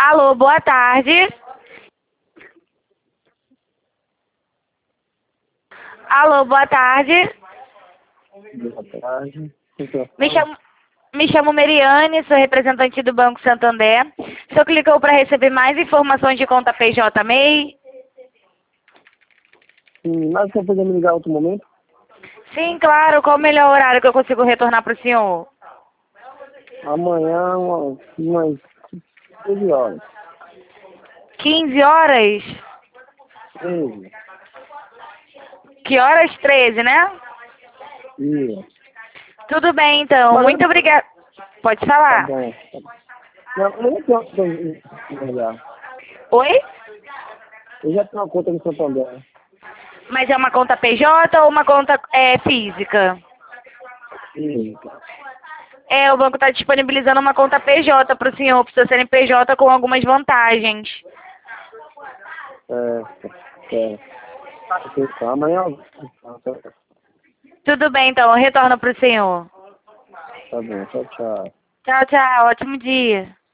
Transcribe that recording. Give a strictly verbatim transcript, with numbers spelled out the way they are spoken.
Alô, boa tarde. Alô, boa tarde. Boa tarde. Me chamo, me chamo Meriane, sou representante do Banco Santander. O senhor clicou para receber mais informações de conta P J M E I? Sim, mas você poderia me ligar outro momento? Sim, claro. Qual o melhor horário que eu consigo retornar para o senhor? Amanhã, umas, umas treze horas. quinze horas? treze. Que horas? treze, né? Isso. Tudo bem, então. Mas Muito eu- obrigada. Pode Tá falar. bom. Tá bom. Não, eu já tenho uma conta já. Oi? Eu já tenho uma conta no Santander. Mas é uma conta P J ou uma conta é, física? Isso. É, o banco está disponibilizando uma conta P J para o senhor, para o seu C N P J com algumas vantagens. Certo. Certo. Então, amanhã eu- Tudo bem, então. Eu retorno para o senhor. tá bom. Tchau, tchau. Tchau, tchau. Ótimo dia.